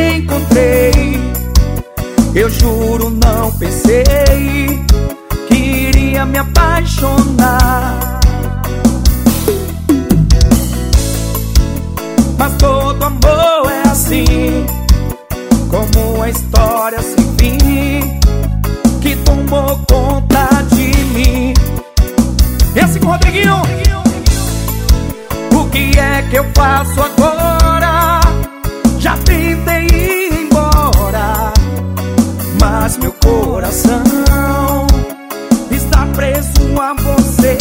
encontrei, eu juro não pensei que iria me apaixonar. Mas todo amor é assim, como uma história sem fim que tomou conta de mim. E assim com o Rodriguinho. O que é que eu faço agora? Já tentei ir embora, mas meu coração está preso a você.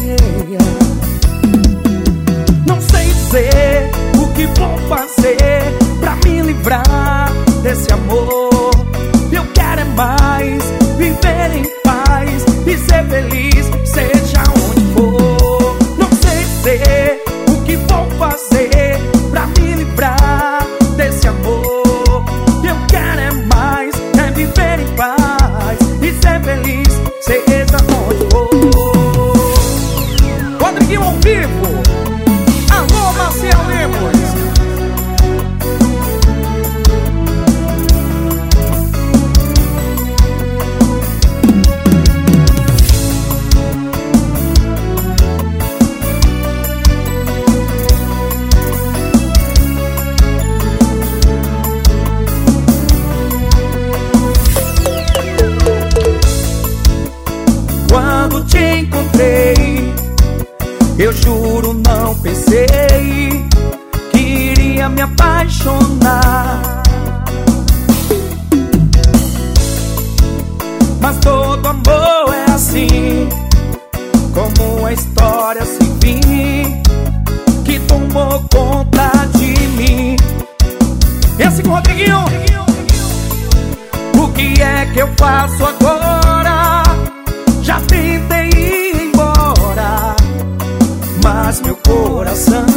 Não sei dizer o que vou fazer pra me livrar desse amor. Eu quero é mais viver em paz e ser feliz, seja onde for. Não sei dizer o que vou fazer pra me livrar desse amor. Eu quero é mais, é viver em paz e ser feliz, seja onde for. Rodriguinho ao vivo. Alô, Marcelo Lemos. Quando te encontrei, eu juro não pensei que iria me apaixonar. Mas todo amor é assim, como uma história sem fim que tomou conta de mim. E assim com o Rodriguinho. O que é que eu faço agora? Já tentei ir embora, mas meu coração